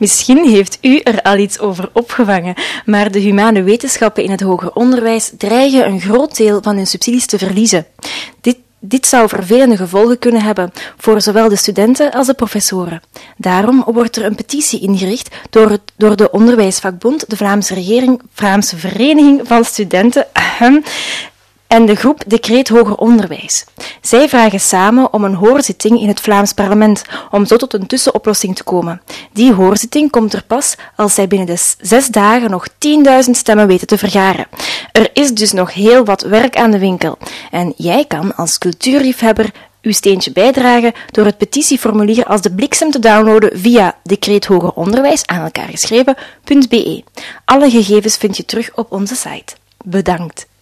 Misschien heeft u er al iets over opgevangen, maar de humane wetenschappen in het hoger onderwijs dreigen een groot deel van hun subsidies te verliezen. Dit zou vervelende gevolgen kunnen hebben voor zowel de studenten als de professoren. Daarom wordt er een petitie ingericht door de onderwijsvakbond, de Vlaamse Vereniging van Studenten en de groep Decreet Hoger Onderwijs. Zij vragen samen om een hoorzitting in het Vlaams parlement, om zo tot een tussenoplossing te komen. Die hoorzitting komt er pas als zij binnen de 6 dagen nog 10.000 stemmen weten te vergaren. Er is dus nog heel wat werk aan de winkel. En jij kan als cultuurliefhebber uw steentje bijdragen door het petitieformulier als de bliksem te downloaden via Decreet Hoger Onderwijs aan elkaar geschreven.be. Alle gegevens vind je terug op onze site. Bedankt.